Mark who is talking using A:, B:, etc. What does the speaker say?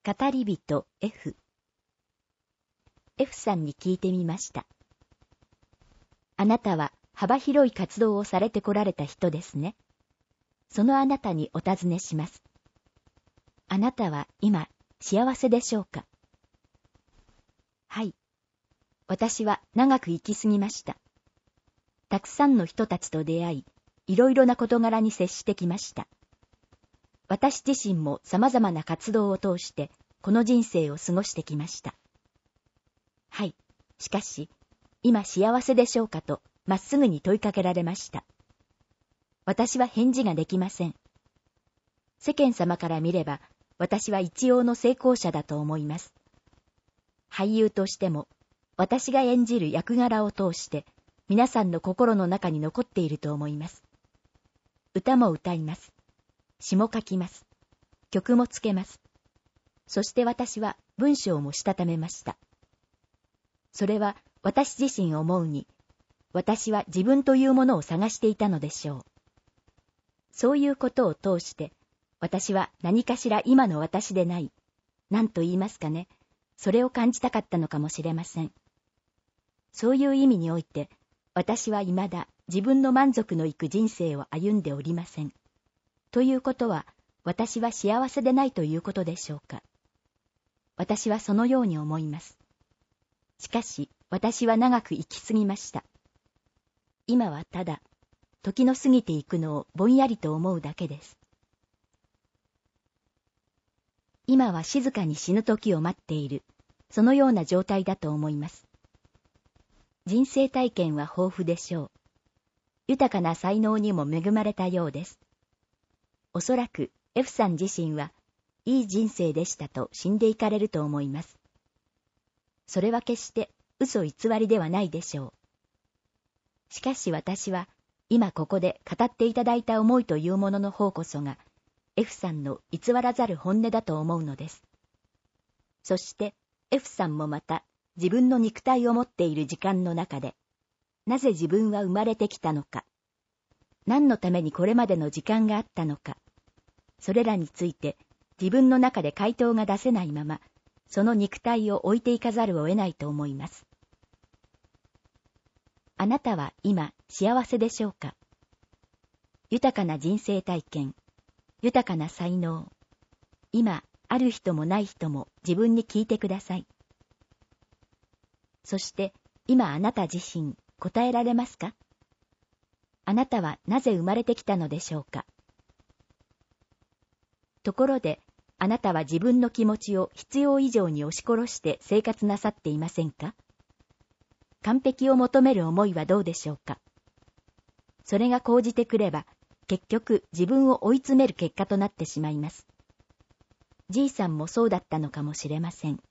A: 語り人 F さんに聞いてみました。あなたは幅広い活動をされてこられた人ですね。そのあなたにお尋ねします。あなたは今幸せでしょうか？はい。私は長く生きすぎました。たくさんの人たちと出会い、いろいろな事柄に接してきました。私自身も様々な活動を通して、この人生を過ごしてきました。はい。しかし、今幸せでしょうかと、まっすぐに問いかけられました。私は返事ができません。世間様から見れば、私は一応の成功者だと思います。俳優としても、私が演じる役柄を通して、皆さんの心の中に残っていると思います。歌も歌います。詩も書きます。曲もつけます。そして私は文章もしたためました。それは私自身思うに、私は自分というものを探していたのでしょう。そういうことを通して、私は何かしら今の私でない、何と言いますかね、それを感じたかったのかもしれません。そういう意味において、私は未だ自分の満足のいく人生を歩んでおりません。ということは、私は幸せでないということでしょうか。私はそのように思います。しかし、私は長く生きすぎました。今はただ、時の過ぎていくのをぼんやりと思うだけです。今は静かに死ぬ時を待っている、そのような状態だと思います。人生体験は豊富でしょう。豊かな才能にも恵まれたようです。おそらく F さん自身はいい人生でしたと死んでいかれると思います。それは決して嘘偽りではないでしょう。しかし私は今ここで語っていただいた思いというものの方こそが F さんの偽らざる本音だと思うのです。そして F さんもまた自分の肉体を持っている時間の中で、なぜ自分は生まれてきたのか、何のためにこれまでの時間があったのか、それらについて自分の中で回答が出せないまま、その肉体を置いていかざるを得ないと思います。あなたは今幸せでしょうか？豊かな人生体験、豊かな才能、今ある人もない人も自分に聞いてください。そして今あなた自身答えられますか？あなたはなぜ生まれてきたのでしょうか？ところで、あなたは自分の気持ちを必要以上に押し殺して生活なさっていませんか？完璧を求める思いはどうでしょうか？それが講じてくれば、結局自分を追い詰める結果となってしまいます。じいさんもそうだったのかもしれません。